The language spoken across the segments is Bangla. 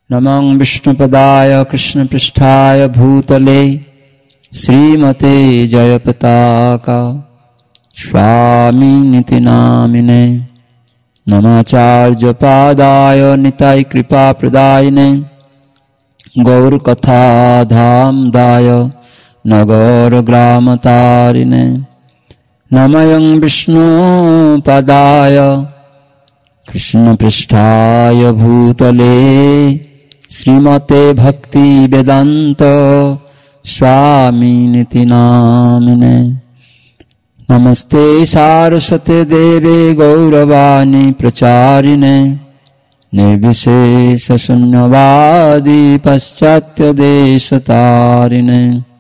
नमः विष्णुपदाय कृष्णपृष्ठाय भूतले श्रीमते जयपताका स्वामिनिति नामिने नमाचार्यपादाय निताय कृपाप्रदायिने गौरकथाधामदाय नगरग्रामतारिणे नमयं विष्णुपदाय कृष्णपृष्ठाय भूतले श्रीमते भक्तिवेदान्त स्वामिनिति नामिने नमस्ते सारस्वते देवे गौरवाणी प्रचारिणे निर्विशेषशून्यवादी पाश्चात्यदेशतारिणे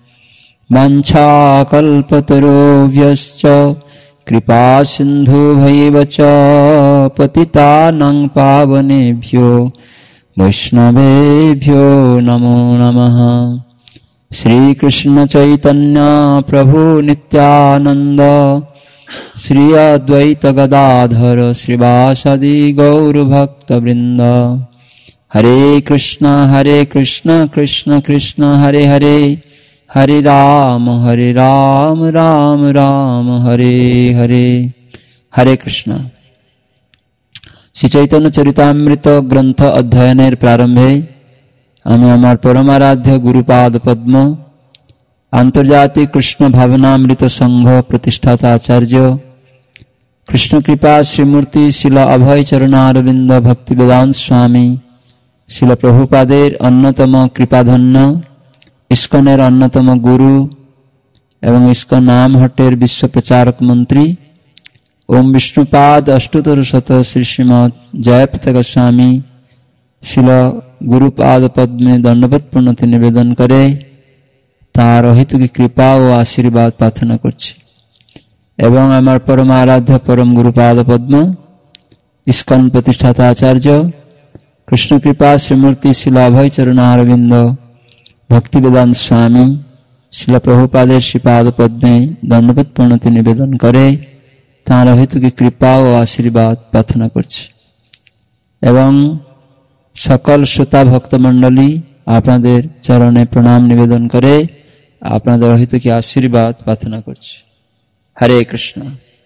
वाञ्छाकल्पतरुभ्यश्च कृपासिन्धुभ्यैव च पतितानां पावनेभ्यो वैष्णवेभ्यो नमो नमः। श्रीकृष्ण चैतन्य प्रभु नित्यानंद श्री अद्वैत गदाधर श्रीवासादि गौरभक्तवृंद हरे कृष्ण कृष्ण कृष्ण हरे हरे हरे राम राम राम हरे हरे। हरे कृष्ण। श्री चैतन्य चरितामृत ग्रंथ अध्ययनेर प्रारंभे आमी आमार परमाराध्य गुरुपाद पद्म आंतर्जातिक कृष्ण भावनामृत संघ प्रतिष्ठाता आचार्य कृष्ण कृपा श्रीमूर्ति शिल अभय चरणारविंद भक्तिवेदांत स्वामी शिल प्रभुपादेर अन्यतम कृपाधन्य इस्कनेर अन्यतम गुरु एवं इस्कन नाम हटेर विश्व प्रचारक मंत्री ओम विष्णुपाद अष्टोत्तर शत श्री श्रीमद जयपताका स्वामी शिल गुरुपाद पद में दंडवत प्रणति निवेदन करे तार अहितुकी कृपा और आशीर्वाद प्रार्थना करछि एवं आमार परम आराध्य परम गुरुपाद पद्म इस्कन प्रतिष्ठाता आचार्य कृष्ण कृपा श्रीमूर्ति शिल अभय चरणारविंद भक्तिवेदांत स्वामी शिल प्रभुपादेर श्रीपाद पद में दंडवत प्रणति निवेदन करे तार अहितुकी कृपा और आशीर्वाद प्रार्थना करछि एवं सकल श्रोता भक्त मंडली आपनादेर चरणे प्रणाम निवेदन करे आपनादेर अहितुकी आशीर्वाद प्रार्थना करछि। हरे कृष्ण।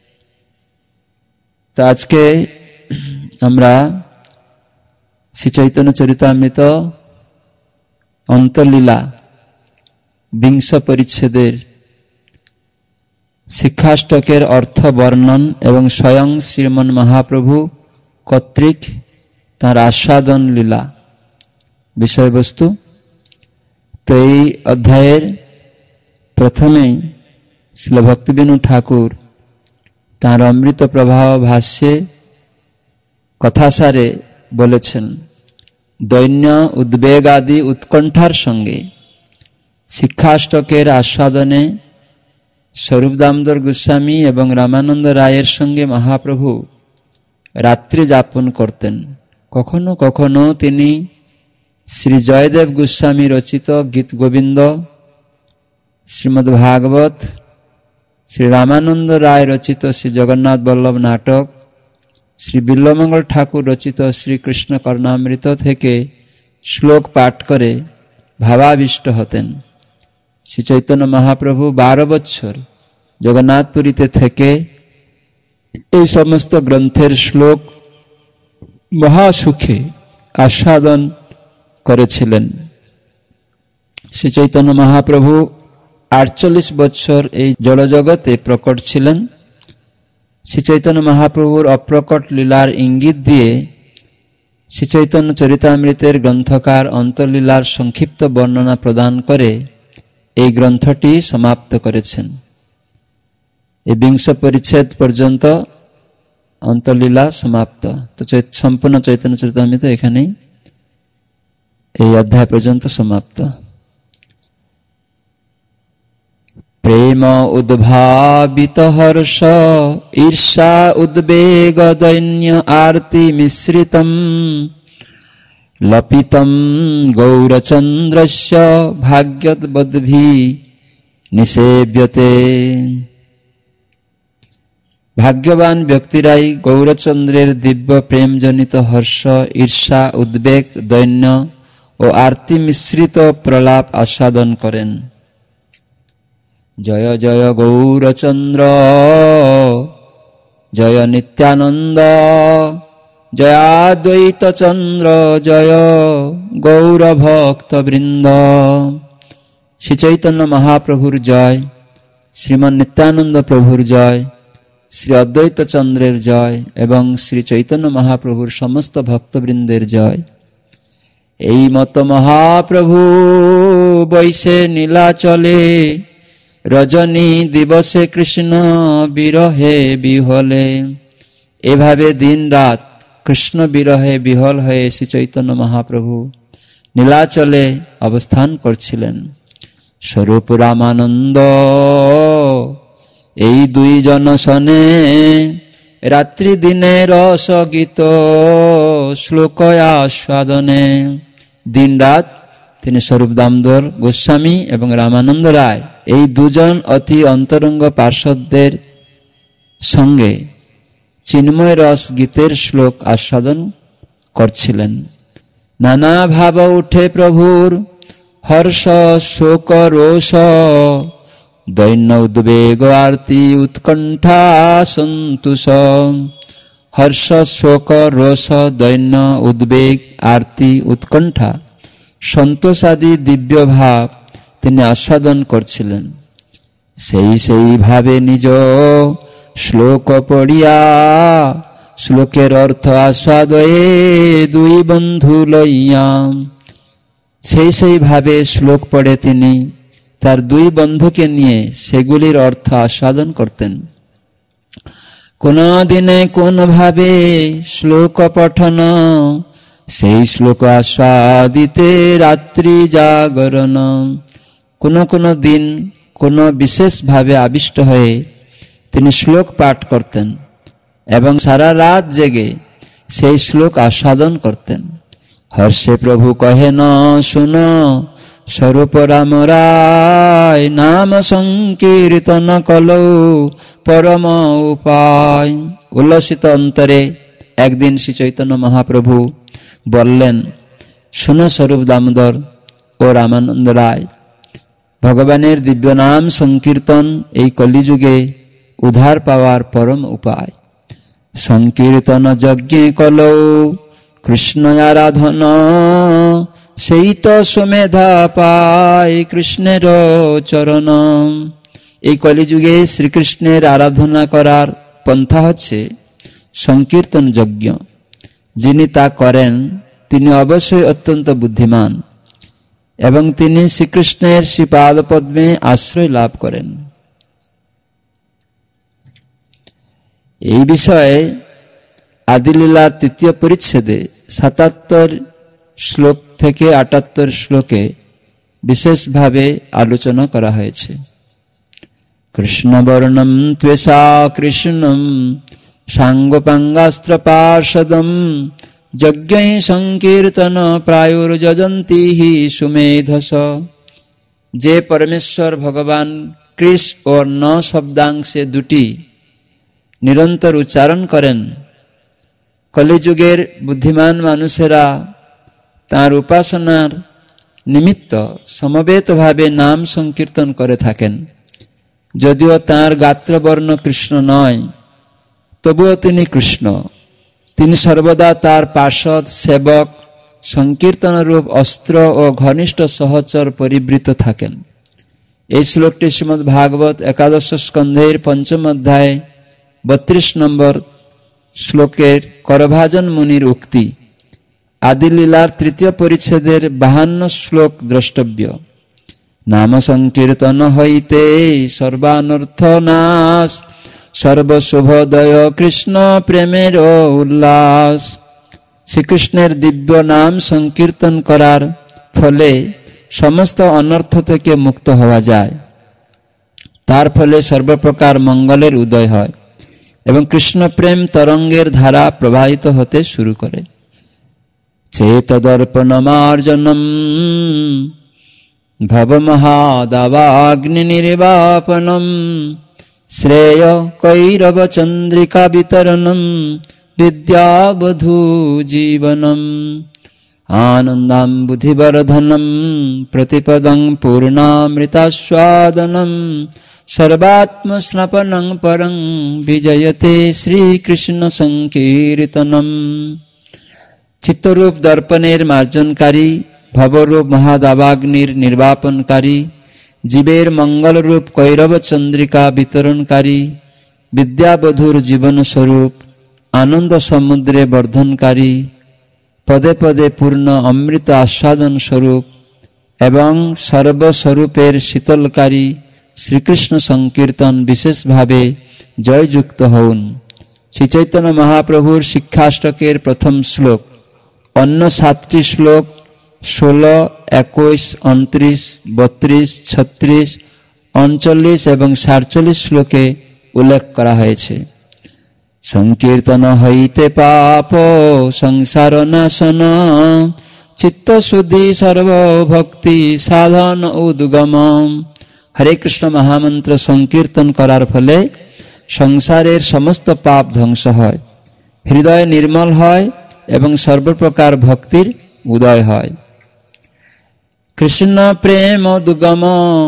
तो आज के आमरा श्री चैतन्य चरितामृत अंतलीला विंश परिच्छेदेर शिक्षाष्टकेर अर्थ वर्णन एवं स्वयं श्रीमन महाप्रभु कर्तृक तार आस्वादन लीला विषय वस्तु। तो ये अध्यायेर प्रथमे श्रील भक्तिवेणु ठाकुर तार अमृत प्रभाव भाष्ये कथासारे बोलेছেন दैन्य उद्वेग आदि उत्कंठार संगे शिक्षाष्टकेर आस्वादने स्वरूप दामोदर गोस्वामी एवं रामानंद रायेर संगे महाप्रभु रात्रि जापन करतें। कखनो कखनो तिनी श्री जयदेव गोस्वामी रचित गीत गोविंद श्रीमद् भागवत श्री रामानंद राय रचित श्री जगन्नाथ बल्लभ नाटक श्री बिल्लमंगल ठाकुर रचित श्री कृष्ण कर्णामृत थेके श्लोक पाठ करे भावाविष्ट हतें। श्री चैतन्य महाप्रभु 12 बछर जगन्नाथपुरीते थेके এই সমস্ত গ্রন্থের শ্লোক মহাসুখে আস্বাদন করেছিলেন। শ্রী চৈতন্য মহাপ্রভু 48 বছর এই জড়জগতে প্রকট ছিলেন। শ্রী চৈতন্য মহাপ্রভুর অপ্রকট লীলার ইঙ্গিত দিয়ে শ্রী চৈতন্য চরিতামৃতের গ্রন্থকার অন্তলীলার সংক্ষিপ্ত বর্ণনা প্রদান করে এই গ্রন্থটি সমাপ্ত করেছেন। এই বিংশ পরিচ্ছেদ পর্যন্ত अंतलीला समाप्त। तो संपूर्ण चैतन्य चरितामृत एखानेई এই অধ্যায় পর্যন্ত সমাপ্ত। प्रेम उद्भावित हर्ष ईर्षा उद्वेग दैन्य आरती मिश्रितम् लपितं गौरचन्द्रस्य भाग्यवद्भिः निसेव्यते। भाग्यवान व्यक्तिराई गौरचंद्रेर दिव्य प्रेम जनित हर्ष ईर्षा उद्वेग दैन्य ও আরতি মিশ্রিত প্রলাপ আস্বাদন করেন। জয় জয় গৌরচন্দ্র, জয় নিত্যানন্দ, জয়াদ্বৈত চন্দ্র, জয় গৌর ভক্ত বৃন্দ। শ্রী চৈতন্য মহাপ্রভুর জয়, শ্রীমান নিত্যানন্দ প্রভুর জয়, শ্রী অদ্বৈত চন্দ্রের জয় এবং শ্রী চৈতন্য মহাপ্রভুর সমস্ত ভক্তবৃন্দের জয়। এই মত মহাপ্রভু বৈশে নীলাচলে, রজনী দিবসে কৃষ্ণ বিরহে বিহলে। এভাবে দিন রাত কৃষ্ণ বিরহে বিহল হয়ে শ্রী চৈতন্য মহাপ্রভু নীলাচলে অবস্থান করছিলেন। স্বরূপ রামানন্দ এই দুইজন শনে, রাত্রি দিনে রস গীত শ্লোক আস্বাদনে। দিন রাত তিনি স্বরূপ দামোদর গোস্বামী এবং রামানন্দ রায় এই দুজন অতি অন্তরঙ্গ পার্ষদদের সঙ্গে চিন্ময় রস গীতের শ্লোক আস্বাদন করছিলেন। নানা ভাব উঠে প্রভুর, হর্ষ শোক রোষ, দৈন্য উদ্বেগ আরতি উৎকণ্ঠা সন্তোষ। হর্ষ শোক রোষ দৈন্য উদ্বেগ আরতি উৎকণ্ঠা সন্তোষ আদি দিব্য ভাব তিনি আস্বাদন করছিলেন। সেই ভাবে নিজ শ্লোক পড়িয়া, শ্লোকের অর্থ আস্বাদয়ে দুই বন্ধু লইয়া। সেই ভাবে শ্লোক পড়ে তিনি তার দুই বন্ধুকে নিয়ে সেগুলির অর্থ আস্বাদন করতেন। কোন দিনে কোন ভাবে শ্লোক পঠন, সেই শ্লোক আস্বাদিতে রাত্রি জাগরণ। কোন দিন কোন বিশেষ ভাবে আবিষ্ট হয়ে তিনি শ্লোক পাঠ করতেন এবং সারা রাত জেগে সেই শ্লোক আস্বাদন করতেন। হর্ষে প্রভু কহেন শুন, স্বরূপ রাম রায় নাম সংকীর্তন কলৌ পরম উপায়। উল্লসিত অন্তরে একদিন শ্রী চৈতন্য মহাপ্রভু বললেন, শুনো স্বরূপ দামোদর ও রামানন্দ রায়, ভগবানের দিব্য নাম সংকীর্তন এই কলিযুগে উদ্ধার পাওয়ার পরম উপায়। সংকীর্তন যজ্ঞে কলৌ কৃষ্ণ আরাধন, সেই তো সুমেধা পায় কৃষ্ণের চরণ। এই কলিযুগে শ্রীকৃষ্ণের আরাধনা করার পন্থা হচ্ছে সংকীর্তন যজ্ঞ। যিনি তা করেন তিনি অবশ্যই অত্যন্ত বুদ্ধিমান এবং তিনি শ্রীকৃষ্ণের শ্রীপাদ পদ্মে আশ্রয় লাভ করেন। এই বিষয়ে আদিলীলার তৃতীয় পরিচ্ছেদে ৭৭ শ্লোক থেকে ৭৮ শ্লোকে বিশেষভাবে আলোচনা করা হয়েছে। কৃষ্ণবর্ণম ত্বেষা কৃষ্ণম সাঙ্গপাঙ্গাস্ত্র পার্ষদম, যজ্ঞৈ সংকীর্তন প্রায়ুর্যজন্তি হি সুমেধস। যে পরমেশ্বর ভগবান কৃষ ও ন শব্দাংশে দুটি নিরন্তর উচ্চারণ করেন, কলিযুগের বুদ্ধিমান মানুষেরা তাঁর উপাসনার নিমিত্ত সমবেতভাবে নাম সংকীর্তন করে থাকেন। যদিও তাঁর গাত্রবর্ণ কৃষ্ণ নয়, তবুও তিনি কৃষ্ণ। তিনি সর্বদা তার পার্ষদ সেবক সংকীর্তন রূপ অস্ত্র ও ঘনিষ্ঠ সহচর পরিবৃত থাকেন। এই শ্লোকটি শ্রীমদ্ ভাগবত একাদশ স্কন্ধের ৫ম অধ্যায় ৩২ নম্বর শ্লোকের করভাজন মুনির উক্তি। আদিলীলার তৃতীয় পরিচ্ছেদের ৫২ শ্লোক দ্রষ্টব্য। নাম সংকীর্তন হইতে সর্বানর্থ নাশ, সর্বশুভোদয় কৃষ্ণ প্রেমের উল্লাস। শ্রীকৃষ্ণের দিব্য নাম সংকীর্তন করার ফলে সমস্ত অনর্থ থেকে মুক্ত হওয়া যায়। তার ফলে সর্বপ্রকার মঙ্গলের উদয় হয় এবং কৃষ্ণ প্রেম তরঙ্গের ধারা প্রবাহিত হতে শুরু করে। চেতদর্পণমার্জনম ভবমহাদাবাগ্নি নির্বাপনম, শ্রেয় কৈরব চন্দ্রিকা বিতরণম বিদ্যাবধূ জীবনম। आनंदं बुद्धिवर्धनं प्रतिपदं पूर्णामृतास्वादनं सर्वात्मस्नपनं परं विजयते श्रीकृष्ण संकीर्तनम। चित्तरूप दर्पणेर मार्जनकारी, भवरूप महादावाग्निर निर्वापनकारी, जीवेर मंगल रूप कैरव चंद्रिका वितरणकारी, विद्याबधुर जीवन स्वरूप आनंद समुद्रे वर्धनकारी, पदे पदे पूर्ण अमृत आस्वादन स्वरूप एवं सर्वस्वरूपेर शीतलकारी श्रीकृष्ण संकीर्तन विशेष भावे जययुक्त हउन। श्री चैतन्य महाप्रभुर शिक्षाष्टकेर प्रथम श्लोक अन्य 7टी श्लोक 16, 21, 29, 32, 36, 39 एवं 47 श्लोके उल्लेख करा हयेछे। संकीर्तन हईते पाप संसार नाशन, चित्त शुद्धि सर्वभक्ति साधन उद्गम। हरे कृष्ण महामंत्र संकीर्तन करार फले संसारेर समस्त पाप ध्वंस हय, हृदय निर्मल हय एवं सर्वप्रकार भक्तिर उदय हय। कृष्ण प्रेम दुगम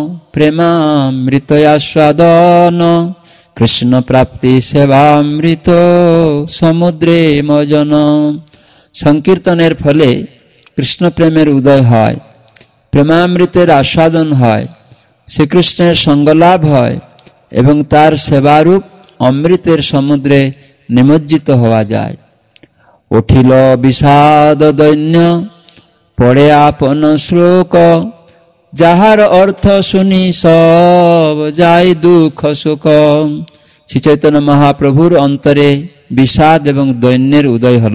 प्रेमामृतयास्वादन, कृष्ण प्राप्ति सेवामृत समुद्रे मजन। संकीर्तनेर फले कृष्ण प्रेमेर उदय हय, प्रेमामृतेर आस्वादन हय, श्रीकृष्णेर संगलाभ हय एवं तार सेवारूप अमृतेर समुद्रे निमज्जित हवा जाय। उठिल विषाद दैन्य पड़े आपन श्लोक, যাহার অর্থ শুনি সব যায় দুঃখ শোক। শ্রী চৈতন্য মহাপ্রভুর অন্তরে বিষাদ এবং দৈন্যের উদয় হল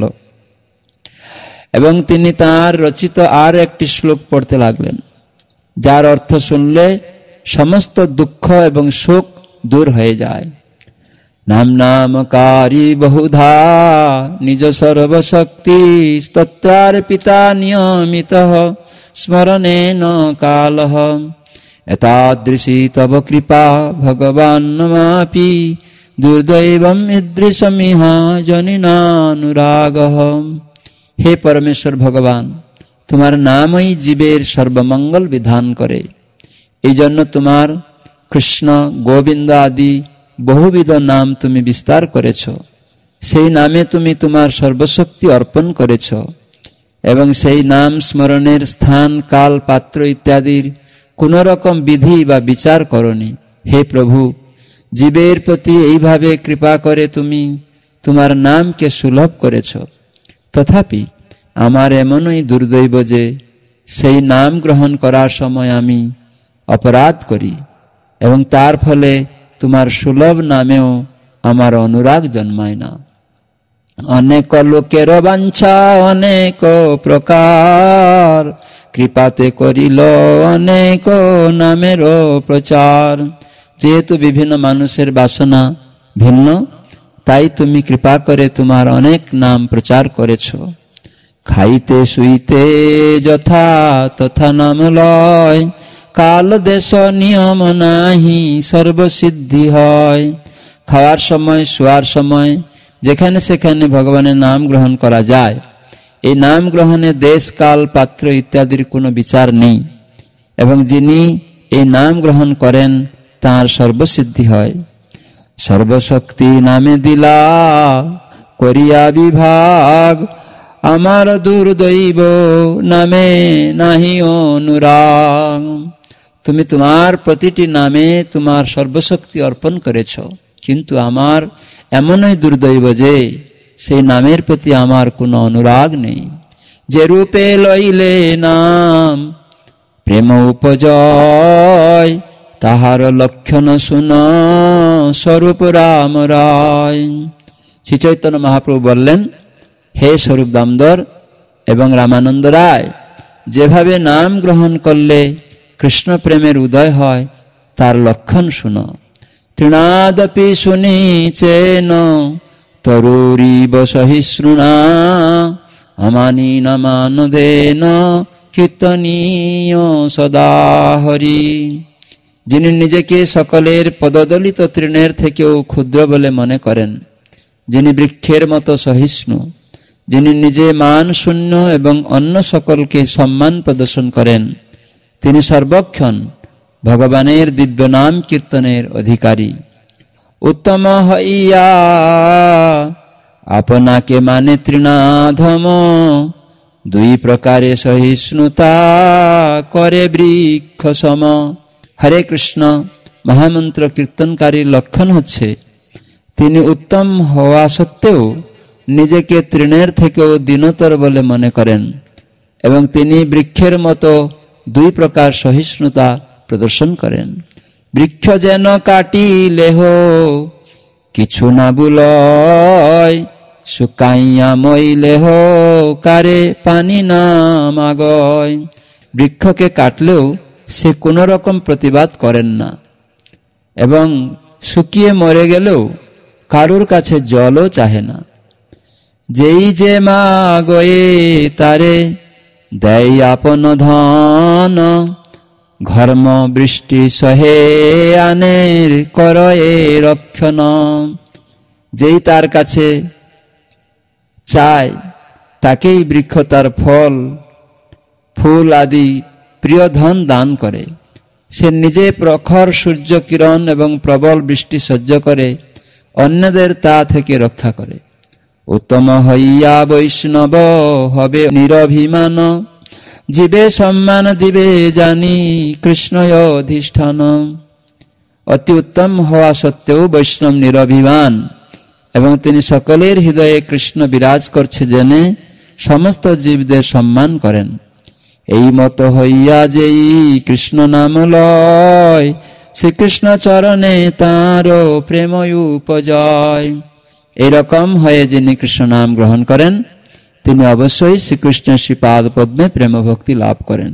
এবং তিনি তাঁর রচিত আর একটি শ্লোক পড়তে লাগলেন, যার অর্থ শুনলে সমস্ত দুঃখ এবং শোক দূর হয়ে যায়। নাম নামকারী বহুধা নিজ সর্বশক্তি, স্তোত্রার পিতা নিয়মিত স্মরণেন কালঃ। এতাদৃশী তব কৃপা ভগবান নমাপি, দুর্দৈবম ঈদৃশমিহ জনিনানুরাগঃ। হে পরমেশ্বর ভগবান, তোমার নামই জীবের সর্বমঙ্গল বিধান করে। এই জন্য তোমার কৃষ্ণ গোবিন্দ আদি বহুবিধ নাম তুমি বিস্তার করেছ। সেই নামে তুমি তোমার সর্বশক্তি অর্পণ করেছ এবং সেই নাম স্মরণের স্থান কাল পাত্র ইত্যাদির কোন রকম বিধি বা বিচার করনি। হে প্রভু, জীবের প্রতি এইভাবে কৃপা করে তুমি তোমার নামকে সুলভ করেছ। তথাপি আমার এমনই দুর্দৈব যে সেই নাম গ্রহণ করার সময় আমি অপরাধ করি এবং তার ফলে তোমার সুলভ নামেও আমার অনুরাগ জন্মায় না। অনেক লোকের বাঞ্ছা অনেক প্রকার, কৃপাতে করিল অনেক নামের প্রচার। যেহেতু বিভিন্ন মানুষের বাসনা ভিন্ন, তাই তুমি কৃপা করে তোমার অনেক নাম প্রচার করেছ। খাইতে শুইতে যথা তথা নাম লয়, কাল দেশ নিয়ম নাহি সর্বসিদ্ধি হয়। খাওয়ার সময় শোয়ার সময় যেখানে সেখানে ভগবানের নাম গ্রহণ করা যায়। এই নাম গ্রহণে দেশ কাল পাত্র ইত্যাদির কোনো বিচার নেই এবং যিনি এই নাম গ্রহণ করেন তাঁর সর্বসিদ্ধি হয়। সর্বশক্তি নামে দিলা করিয়া বিভাগ, আমার দুর্দৈব নামে নাহি অনুরাগ। তুমি তোমার প্রতিটি নামে তোমার সর্বশক্তি অর্পণ করেছ, কিন্তু আমার এমনই দুর্দৈব যে সেই নামের প্রতি আমার কোনো অনুরাগ নেই। যে রূপে লইলে নাম প্রেম উপজয়, তাহার লক্ষণ শুন স্বরূপ রাম রায়। শ্রী চৈতন্য মহাপ্রভু বললেন, হে স্বরূপ দামোদর এবং রামানন্দ রায়, যেভাবে নাম গ্রহণ করলে কৃষ্ণ প্রেমের উদয় হয় তার লক্ষণ শুনো। তৃণাদপি শুনিচেন তরুরিব সহিষ্ণুনা, আমানি নমানদেন কীর্তনীয় সদা হরি। যিনি নিজেকে সকলের পদদলিত তৃণের থেকেও ক্ষুদ্র বলে মনে করেন, যিনি বৃক্ষের মতো সহিষ্ণু, যিনি নিজে মান শূন্য এবং অন্য সকলকে সম্মান প্রদর্শন করেন, তিনি সর্বক্ষণ ভগবানের দিব্য নাম কীর্তনের অধিকারী। উত্তম হইয়া আপনাকে মানে তৃণাধম, দুই প্রকারে সহিষ্ণুতা করে বৃক্ষ সম। হরে কৃষ্ণ মহামন্ত্র কীর্তনকারীর লক্ষণ হচ্ছে তিনি উত্তম হওয়া সত্ত্বেও নিজেকে তৃণের থেকেও দীনতর বলে মনে করেন এবং তিনি বৃক্ষের মতো দুই প্রকার সহিষ্ণুতা প্রদর্শন করেন। বৃক্ষ যেন কাটিলেহ কিছু না বুলয়, শুকাইয়া মইলেহ কারে পানি না মাগয়। বৃক্ষকে কাটলেও সে কোন রকম প্রতিবাদ করেন না এবং শুকিয়ে মরে গেলেও কারুর কাছে জলও চাহে না। যেই যে মাগয়ে তারে দেয় আপন ধন, ঘর্ম বৃষ্টি সহে আনের করয়ে রক্ষণ। যেই তার কাছে চায় তাকেই বৃক্ষ তার ফল ফুল আদি প্রিয় ধন দান করে। সে নিজে প্রখর সূর্য কিরণ এবং প্রবল বৃষ্টি সহ্য করে অন্যদের তা থেকে রক্ষা করে। উত্তম হইয়া বৈষ্ণব হবে নিরভিমান, জীবে সম্মান দিবে জানি কৃষ্ণয় অধিষ্ঠান। অতি উত্তম হওয়া সত্ত্বেও বৈষ্ণব নিরভিমান এবং তিনি সকলের হৃদয়ে কৃষ্ণ বিরাজ করছে জেনে সমস্ত জীবদের সম্মান করেন। এই মত হইয়া যেই কৃষ্ণ নাম লয়, শ্রীকৃষ্ণ চরণে তাঁর প্রেম উপজয়। এরকম হয়ে যিনি কৃষ্ণ নাম গ্রহণ করেন তিনি অবশ্যই শ্রীকৃষ্ণের শ্রীপাদ পদ্মে প্রেম ভক্তি লাভ করেন।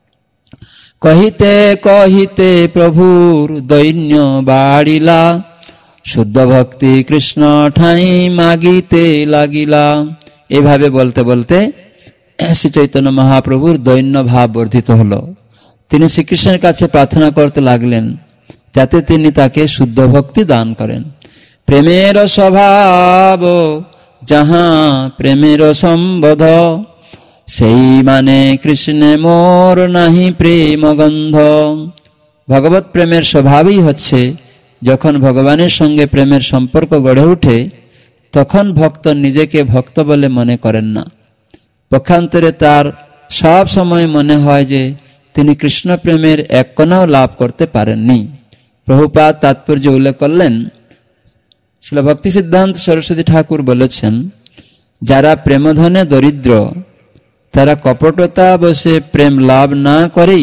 কহিতে কহিতে প্রভুর দৈন্য বাড়িলা, শুদ্ধ ভক্তি কৃষ্ণ ঠাই মাগিতে লাগিলা। এভাবে বলতে বলতে শ্রী চৈতন্য মহাপ্রভুর দৈন্য ভাব বর্ধিত হলো। তিনি শ্রীকৃষ্ণের কাছে প্রার্থনা করতে লাগলেন যাতে তিনি তাকে শুদ্ধ ভক্তি দান করেন। প্রেমের স্বভাব যাহা প্রেমের সম্বোধ, সেই মানে কৃষ্ণে মোর নাহি প্রেম গন্ধ। ভগবত প্রেমের স্বভাবই হচ্ছে যখন ভগবানের সঙ্গে প্রেমের সম্পর্ক গড়ে ওঠে তখন ভক্ত নিজেকে ভক্ত বলে মনে করেন না। পক্ষান্তরে তার সব সময় মনে হয় যে তিনি কৃষ্ণ প্রেমের এক কণাও লাভ করতে পারেননি। প্রভুপাদ তাৎপর্য উল্লেখ করলেন, শ্রীল ভক্তি সিদ্ধান্ত সরস্বতী ঠাকুর বলেছেন, যারা প্রেমধনে দরিদ্র তারা কপটতা বসে প্রেম লাভ না করেই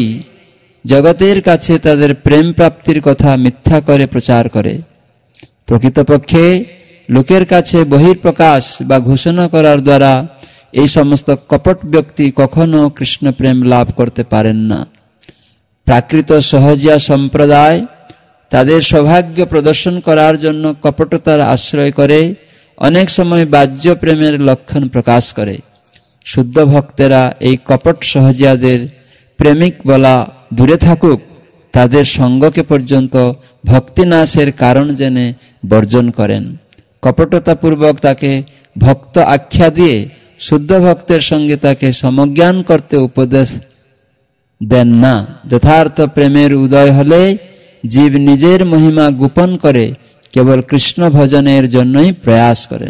জগতের কাছে তাদের প্রেম প্রাপ্তির কথা মিথ্যা করে প্রচার করে। প্রকৃতপক্ষে লোকের কাছে বহির্প্রকাশ বা ঘোষণা করার দ্বারা এই সমস্ত কপট ব্যক্তি কখনো কৃষ্ণ প্রেম লাভ করতে পারেন না। প্রাকৃত সহজিয়া সম্প্রদায় তাদের সৌভাগ্য প্রদর্শন করার জন্য কপটতার আশ্রয় করে অনেক সময় বাহ্য প্রেমের লক্ষণ প্রকাশ করে। শুদ্ধ ভক্তেরা এই কপট সহজিয়াদের প্রেমিক বলা দূরে থাকুক, তাদের সঙ্গকে পর্যন্ত ভক্তিনাশের কারণ জেনে বর্জন করেন। কপটতাপূর্বক তাকে ভক্ত আখ্যা দিয়ে শুদ্ধ ভক্তের সঙ্গে তাকে সমজ্ঞান করতে উপদেশ দেন না। যথার্থ প্রেমের উদয় হলে জীব নিজের মহিমা গোপন করে কেবল কৃষ্ণ ভজনের জন্যই প্রয়াস করেন।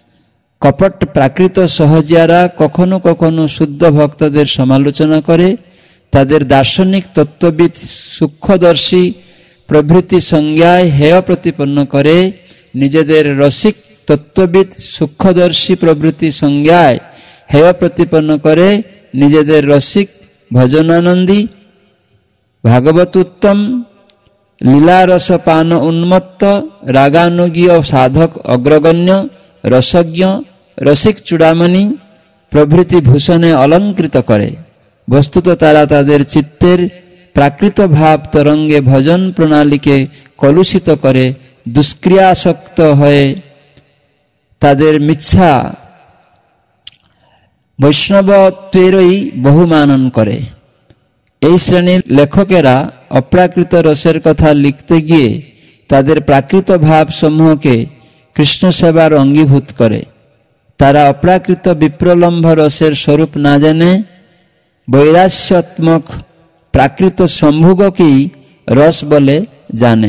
কপট প্রাকৃত সহজিয়ারা কখনো কখনো শুদ্ধ ভক্তদের সমালোচনা করে তাদের দার্শনিক তত্ত্ববিদ সূক্ষ্মদর্শী প্রভৃতি সংজ্ঞায় হেয় প্রতিপন্ন করে, নিজেদের রসিক তত্ত্ববিদ সূক্ষ্মদর্শী প্রভৃতি সংজ্ঞায় হেয় প্রতিপন্ন করে নিজেদের রসিক ভজনানন্দী ভাগবত উত্তম লীলারস পান উন্মত্ত রাগানুগীয় সাধক অগ্রগণ্য রসজ্ঞ রসিক চূড়ামণি প্রভৃতি ভূষণে অলঙ্কৃত করে। বস্তুত তারা তাদের চিত্তের প্রাকৃত ভাব তরঙ্গে ভজন প্রণালীকে কলুষিত করে দুষ্ক্রিয়াসক্ত হয়ে তাদের মিথ্যা বৈষ্ণবত্বেরই বহুমানন করে। এই শ্রেণীর লেখকেরা অপ্রাকৃত রসের কথা লিখতে গিয়ে তাদের প্রাকৃত ভাব সমূহকে কৃষ্ণ সেবার অঙ্গীভূত করে। তারা অপ্রাকৃত বিপ্রলম্ভ রসের স্বরূপ না জেনে বৈরাস্যাত্মক প্রাকৃত সম্ভোগকেই রস বলে জানে।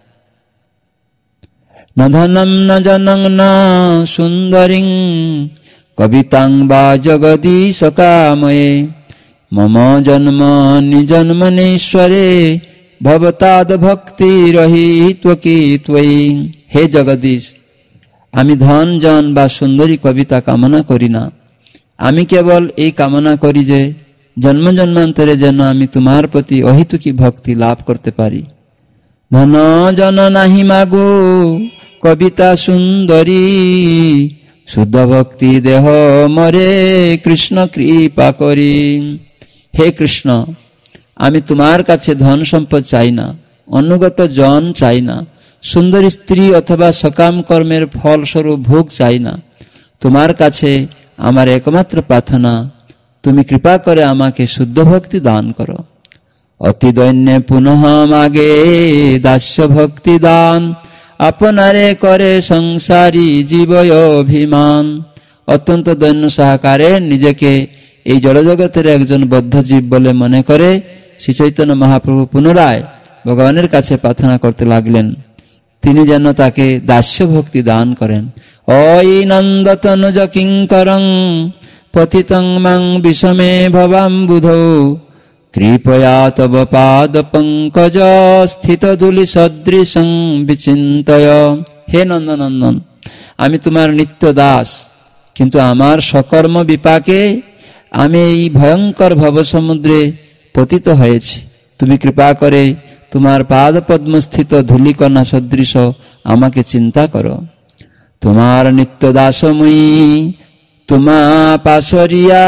ন ধনম ন জনং ন সুন্দরীং কবিতাং বা জগদীশ কাময়ে মম জন্ম নিজন্মনেশ্বরে ভবতাদ ভক্তি রহিত্বকি ত্বয়ি। হে জগদীশ, আমি ধন জন বা সুন্দরী কবিতা কামনা করি না। আমি কেবল এই কামনা করি যে জন্ম জন্মান্তরে যেন আমি তোমার প্রতি অহেতুকী ভক্তি লাভ করতে পারি। ধন জন নাহি মাগো কবিতা সুন্দরী, শুদ্ধ ভক্তি দেহ মরে কৃষ্ণ কৃপা করি। হে কৃষ্ণ, আমি তোমার কাছে ধন সম্পদ চাই না, অনুগত জন চাই না, সুন্দরী স্ত্রী অথবা সকাম কর্মের ফলস্বরূপ ভোগ চাই না। তোমার কাছে আমার একমাত্র প্রার্থনা, তুমি কৃপা করে আমাকে শুদ্ধ ভক্তি দান করো। অতি দৈন্যে পুনঃ মাগে দাস্য ভক্তি দান, আপনারে করে সংসারী জীবয় অভিমান। অত্যন্ত দৈন্য সহকারে নিজেকে এই জড়জগতের একজন বদ্ধ জীব বলে মনে করে শ্রী চৈতন্য মহাপ্রভু পুনরায় ভগবানের কাছে প্রার্থনা করতে লাগলেন, তিনি যেন তাকে দাস্য ভক্তি দান করেন। অই নন্দতনুজ কিঙ্করং পতিতং মাং বিষমে ভবাম্বুধৌ, কৃপয়া তব পাদ পঙ্কজ স্থিত ধূলি সদৃশং বিচিন্তয়। হে নন্দনন্দন, আমি তোমার নিত্য দাস, কিন্তু আমার সকর্ম বিপাকে আমি এই ভয়ঙ্কর ভবসমুদ্রে পতিত হয়েছি। তুমি কৃপা করে তোমার পাদ পদ্মস্থিত ধূলিকণা সদৃশ আমাকে চিন্তা করো। তোমার নিত্য দাস মুই তোমা পাশরিয়া,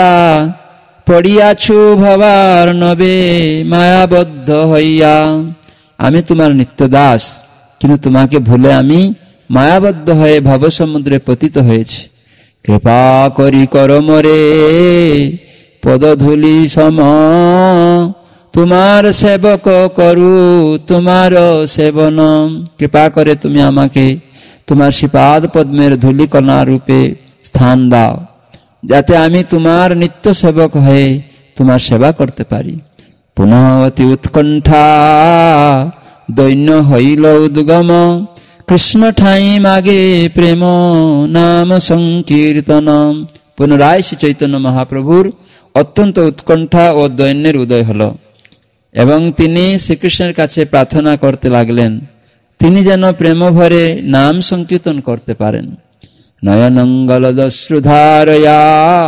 পড়িয়াছু ভবার নবে মায়াবদ্ধ হইয়া। আমি তোমার নিত্য দাস, কিন্তু তোমাকে ভুলে আমি মায়াবদ্ধ হয়ে ভবসমুদ্রে পতিত হয়েছি। কৃপা করি কর মরে পদধূলি সম, তোমার সেবক করু তোমার সেবন। কৃপা করে তুমি আমাকে তোমার শ্রীপাদ পদ্মের ধূলিকণা রূপে স্থান দাও, যাতে আমি তোমার নিত্য সেবক হয়ে তোমার সেবা করতে পারি। পুনঃ অতি উৎকণ্ঠা দৈন্য হইল উদ্গম, কৃষ্ণ ঠাই মাগে প্রেম নাম সংকীর্তন। পুনরায় শ্রী চৈতন্য মহাপ্রভুর অত্যন্ত উৎকণ্ঠা ও দৈন্যের উদয় হল এবং তিনি শ্রীকৃষ্ণের কাছে প্রার্থনা করতে লাগলেন, তিনি যেন প্রেম ভরে নাম সংকীর্তন করতে পারেন। নয়নঙ্গলদশ্রুধারয়া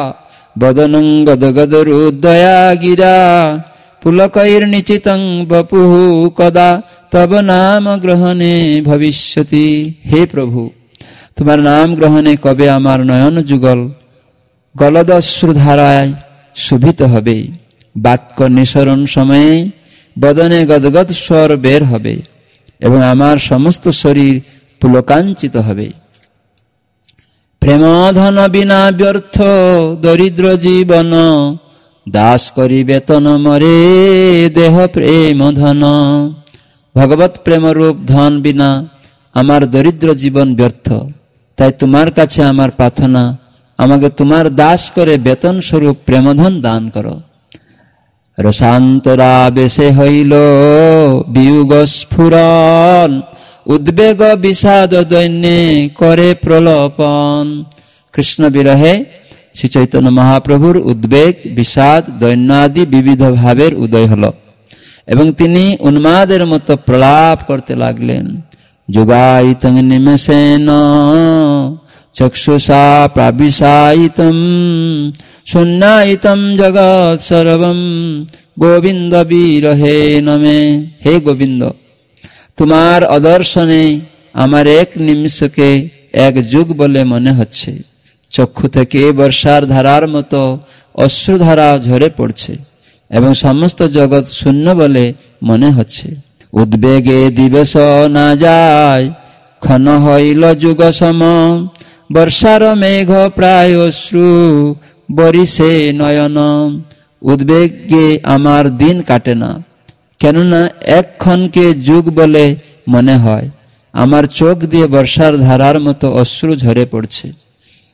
বদনঙ্গদগদরুদয়া গিরা, পুলকৈর্নিচিতং বপুঃ কদা তব নাম গ্রহণে ভবিষ্যতি। হে প্রভু, তোমার নাম গ্রহণে কবে আমার নয়ন যুগল গলদশ্রুধারায় শোভিত হবে। বাক্য নিঃসরণ সময়ে বদনে গদগদ স্বর বের হবে এবং আমার সমস্ত শরীর পুলকাঞ্চিত হবে। প্রেম ধন বিনা ব্যর্থ দরিদ্র জীবন, দাস করি বেতন মরে দেহ প্রেম ধন। ভগবত প্রেমরূপ ধন বিনা আমার দরিদ্র জীবন ব্যর্থ, তাই তোমার কাছে আমার প্রার্থনা, আমাকে তোমার দাস করে বেতন স্বরূপ প্রেমধন দান করো। রসান্তরা বেশে হইল বিয়োগ স্ফুরণ, উদ্বেগ বিষাদ দৈন্যে করে প্রলোপন। কৃষ্ণ বিরহে শ্রী চৈতন্য মহাপ্রভুর উদ্বেগ বিষাদ দৈন্য আদি বিবিধ ভাবের উদয় হল এবং তিনি উন্মাদের মতো প্রলাপ করতে লাগলেন। যুগায়িতং নিমেষেন চক্ষুষা প্রাবিশায়িতম, শূন্যায়িতম জগৎ সর্বম গোবিন্দ বিরহে নমে। হে গোবিন্দ, তোমার অদর্শনে আমার এক নিমিষকে এক যুগ বলে মনে হচ্ছে। চক্ষু থেকে বর্ষার ধারার মতো অশ্রুধারা ঝরে পড়ছে এবং সমস্ত জগৎ শূন্য বলে মনে হচ্ছে। উদ্বেগে দিবস না যায়, ক্ষণ হইল যুগ সম, বর্ষার মেঘ প্রায় অশ্রু বরিশে নয়ন। উদ্বেগে আমার দিন কাটে না, কেননা এক ক্ষণকে যুগ বলে মনে হয়। আমার চোখ দিয়ে বর্ষার ধারার মতো অশ্রু ঝরে পড়ছে।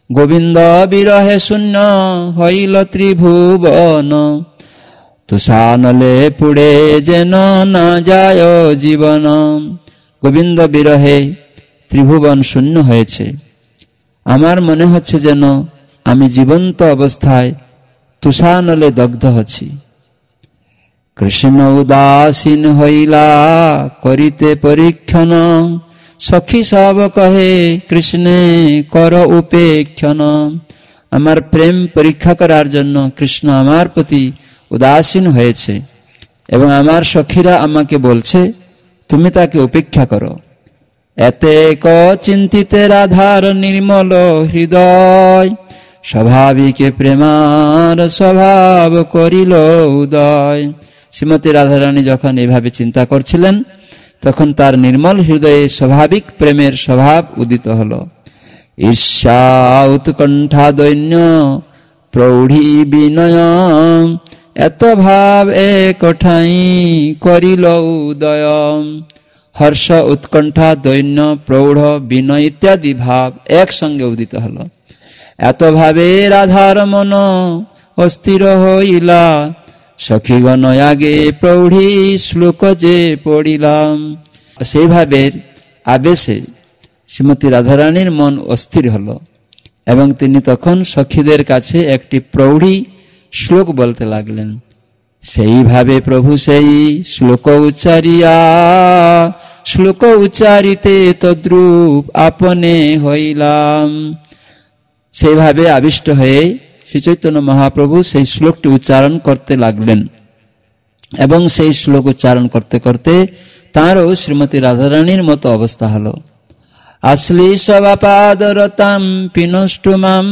গোবিন্দ বিরহে শূন্য হইল ত্রিভুবন, তুষানলে পুড়ে যেন না যায় জীবন। গোবিন্দ বিরহে ত্রিভুবন শূন্য হয়েছে, আমার মনে হচ্ছে যেন আমি জীবন্ত অবস্থায় তুষানলে দগ্ধ হচ্ছি। কৃষ্ণ উদাসীন হইলা করিতে পরীক্ষণ, সখী সব কহে কৃষ্ণে কর উপেক্ষণ। আমার প্রেম পরীক্ষা করার জন্য কৃষ্ণ আমার প্রতি উদাসীন হয়েছে এবং আমার সখীরা আমাকে বলছে তুমি তাকে উপেক্ষা করো। এতে ক চিন্তিতে রাধার নির্মল হৃদয়, স্বাভাবিকে প্রেমার স্বভাব করিল উদয়। শ্রীমতী রাধারানী যখন এভাবে চিন্তা করছিলেন তখন তার নির্মল হৃদয়ে স্বাভাবিক প্রেমের স্বভাব উদিত হল। ঈর্ষা উৎকণ্ঠা দৈন্য প্রৌঢ়ী বিনয়, এত ভাব একঠাই করিল উদয়। হর্ষ উৎকণ্ঠা দৈন্য প্রৌঢ় বিনয় ইত্যাদি ভাব একসঙ্গে উদিত হল। এত ভাবে রাধার মন অস্থির হইলা, সখীগণ আগে প্রৌঢ়ী শ্লোক যে পড়িলাম। সেইভাবে আবেশে শ্রীমতী রাধারানীর মন অস্থির হল এবং তিনি তখন সখীদের কাছে একটি প্রৌঢ়ী শ্লোক বলতে লাগলেন। সেইভাবে প্রভু সেই শ্লোক উচ্চারিয়া, শ্লোক উচ্চারিতে তদ্রূপ আপনে হইলাম। সেইভাবে আবিষ্ট হয়ে শ্রী চৈতন্য মহাপ্রভু সেই শ্লোকটি উচ্চারণ করতে লাগলেন এবং সেই শ্লোক উচ্চারণ করতে করতে তাঁরও শ্রীমতী রাধারানীর মতো অবস্থা হলো। আশ্লীষবাপাদরতাম পিনষ্টুমাম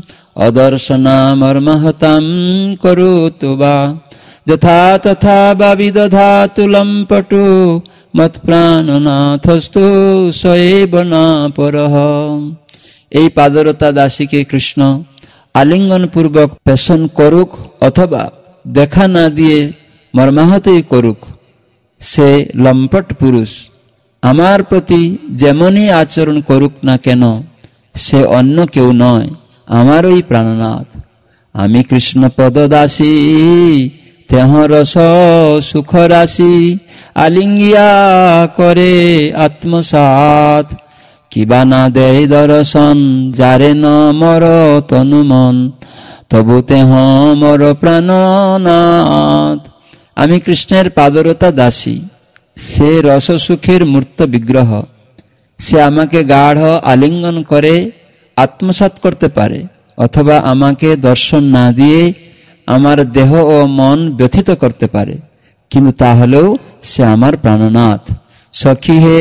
অদর্শনামর্মহতাম করুতু বা, যথা তথা বা বিদধাতু লম্পটু মৎপ্রাণনাথস্তু সয়েব না পরহ। এই পাদরতা দাসীকে কৃষ্ণ আলিঙ্গন পূর্বক পেষণ করুক অথবা দেখা না দিয়ে মর্মাহতই করুক, সে লম্পট পুরুষ আমার প্রতি যেমনই আচরণ করুক না কেন সে অন্য কেউ নয়, আমারই প্রাণনাথ। আমি কৃষ্ণ পদদাসী তেহ রস সুখ রাশি, আলিঙ্গিয়া করে আত্মসাৎ। কিবা না দেয় দর্শন যারে ন মর তনু মন, তবু তেহ মর প্রাণনাথ। আমি কৃষ্ণের পাদরতা দাসী, সে রস সুখের মূর্ত বিগ্রহ। সে আমাকে গাঢ় আলিঙ্গন করে আত্মসাৎ করতে পারে অথবা আমাকে দর্শন না দিয়ে আমার দেহ ও মন ব্যথিত করতে পারে, কিন্তু তাহলেও সে আমার প্রাণনাথ। সখী হে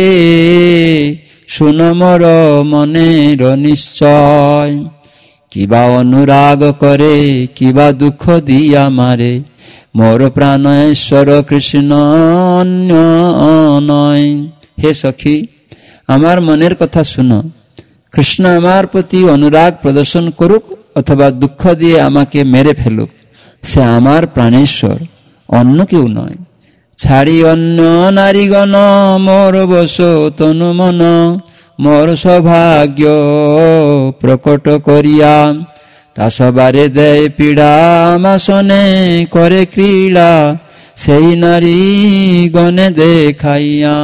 শুনো মোর মনের নিশ্চয়, কিবা অনুরাগ করে কিবা দুঃখ দিয়া মারে, মোর প্রাণেশ্বর কৃষ্ণ অন্য নয়। হে সখী, আমার মনের কথা শুনো। কৃষ্ণ আমার প্রতি অনুরাগ প্রদর্শন করুক অথবা দুঃখ দিয়ে আমাকে মেরে ফেলুক, সে আমার প্রাণেশ্বর, অন্য কেউ নয়। ছাড়ি অন্য নারীগণ মোর বস তনু মন, মোর সৌভাগ্য প্রকট করিয়া, তা সবারে দেয় পীড়া মাসনে করে ক্রীড়া, সেই নারী গণে দেখাইয়া।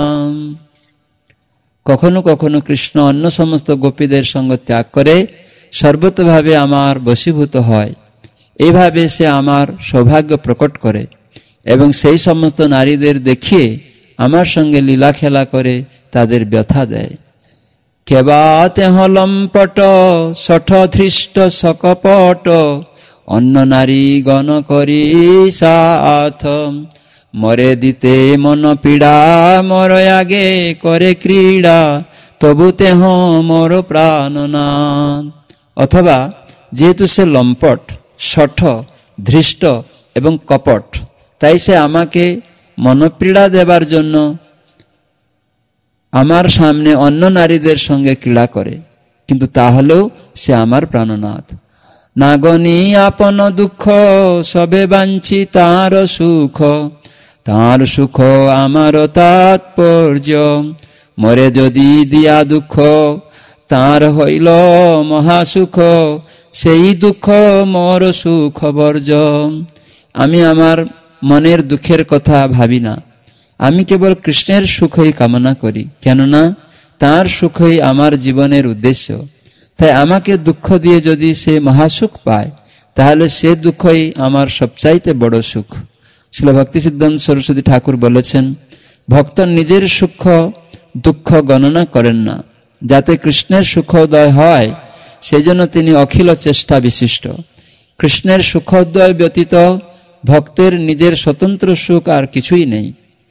কখনো কখনো কৃষ্ণ অন্য সমস্ত গোপীদের সঙ্গ ত্যাগ করে সর্বতভাবে আমার বশীভূত হয়। এইভাবে সে আমার সৌভাগ্য প্রকট করে এবং সেই সমস্ত নারীদের দেখিয়ে আমার সঙ্গে লীলা খেলা করে তাদের ব্যথা দেয়। কেবা তেহ লম্পট শঠ ধৃষ্ট সকপট, অন্য নারী গণ করি সাথ, মরে দিতে মন পীড়া মর আগে করে ক্রীড়া, তবু তেহ মোর প্রাণনাথ। অথবা যেহেতু সে লম্পট, শঠ, ধৃষ্ট এবং কপট, তাই সে আমাকে মনপীড়া দেবার জন্য আমার সামনে অন্য নারীদের সঙ্গে ক্রীড়া করে, কিন্তু তাহলেও সে আমার প্রাণনাথ। নাগনি আপন দুঃখ সবে বাঞ্ছি তাঁর সুখ, তাঁর সুখ আমার তাৎপর্য, মরে যদি দিয়া দুঃখ তাঁর হইল মহাসুখ, সেই দুঃখ মোর সুখ বর্জ। আমি আমার মনের দুঃখের কথা ভাবি না, আমি কেবল কৃষ্ণের সুখই কামনা করি, কেননা তাঁর সুখই আমার জীবনের উদ্দেশ্য। তাই আমাকে দুঃখ দিয়ে যদি সে মহাসুখ পায়, তাহলে সে দুঃখই আমার সবচাইতে বড় সুখ। শ্রীল ভক্তি সিদ্ধান্ত সরস্বতী ঠাকুর বলেছেন, ভক্ত নিজের সুখ দুঃখ গণনা করেন না, যাতে কৃষ্ণের সুখোদয় হয় সেই জন্য তিনি অখিল চেষ্টা বিশিষ্ট। কৃষ্ণের সুখোদয় ব্যতীত ভক্তের নিজের স্বতন্ত্র সুখ আর কিছুই নেই।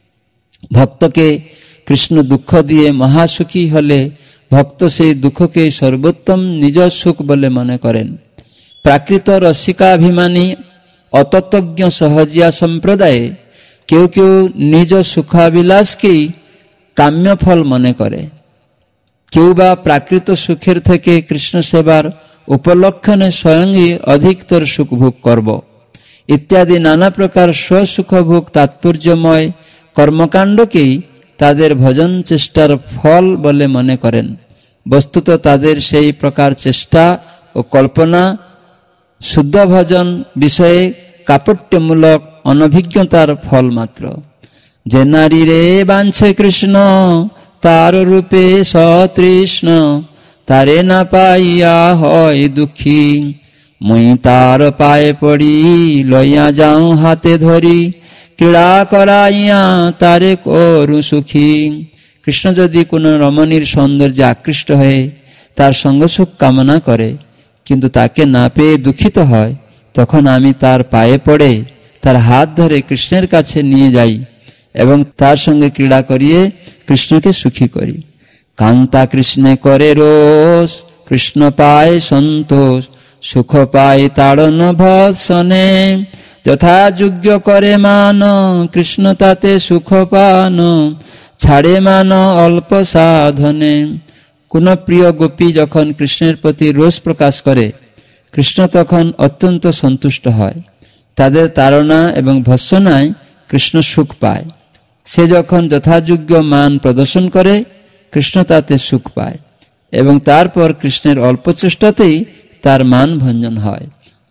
ভক্তকে কৃষ্ণ দুঃখ দিয়ে মহাসুখী হলে ভক্ত সেই দুঃখকে সর্বোত্তম নিজ সুখ বলে মনে করেন। প্রাকৃত রসিকাভিমানী অতত্ত্বজ্ঞ সহজিয়া সম্প্রদায়ে কেউ কেউ নিজ সুখাবিলাসকেই কাম্য ফল মনে করে, কেউ বা প্রাকৃত সুখের থেকে কৃষ্ণ সেবার উপলক্ষণে স্বয়ংই অধিকতর সুখ ভোগ করব ইত্যাদি নানা প্রকার স্বসুখভোগ তাৎপর্যময় কর্মকাণ্ডকেই তাদের ভজন চেষ্টার ফল বলে মনে করেন। বস্তুত তাদের সেই প্রকার চেষ্টা ও কল্পনা শুদ্ধ ভজন বিষয়ে কাপট্যমূলক অনভিজ্ঞতার ফল মাত্র। যে নারী রে বাঞ্ছে কৃষ্ণ, তার রূপে সতৃষ্ণ, তারে না পাইয়া হয় দুঃখী। মুই তার পায়ে পড়ি, লইয়া যাও হাতে ধরি, ক্রীড়া করাইয়া তারে করু সুখী। কৃষ্ণ যদি কোনো রমণীর সৌন্দর্যে আকৃষ্ট হয়ে তার সঙ্গ সুখ কামনা করে, কিন্তু তাকে না পেয়ে দুঃখিত হয়, তখন আমি তার পায়ে পড়ে তার হাত ধরে কৃষ্ণের কাছে নিয়ে যাই এবং তার সঙ্গে ক্রীড়া করিয়ে কৃষ্ণকে সুখী করি। কান্তা কৃষ্ণে করে রোষ, কৃষ্ণ পায় সন্তোষ, সুখ পায় তাড়ন ভৎসনে। যথাযোগ্য করে মান, কৃষ্ণ তাতে সুখ পান, ছাড়ে মান অল্প সাধনে। কোন প্রিয় গোপী যখন কৃষ্ণের প্রতি রোষ প্রকাশ করে, কৃষ্ণ তখন অত্যন্ত সন্তুষ্ট হয়। তাদের তাড়না এবং ভৎসনায় কৃষ্ণ সুখ পায়। সে যখন যথাযোগ্য মান প্রদর্শন করে, কৃষ্ণ তাতে সুখ পায় এবং তারপর কৃষ্ণের অল্প চেষ্টাতেই তার মান ভঞ্জন হয়।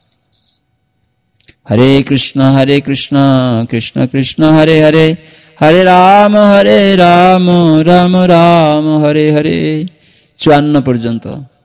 হরে কৃষ্ণ কৃষ্ণ কৃষ্ণ হরে হরে, হরে রাম রাম রাম রাম হরে হরে। 54 পর্যন্ত।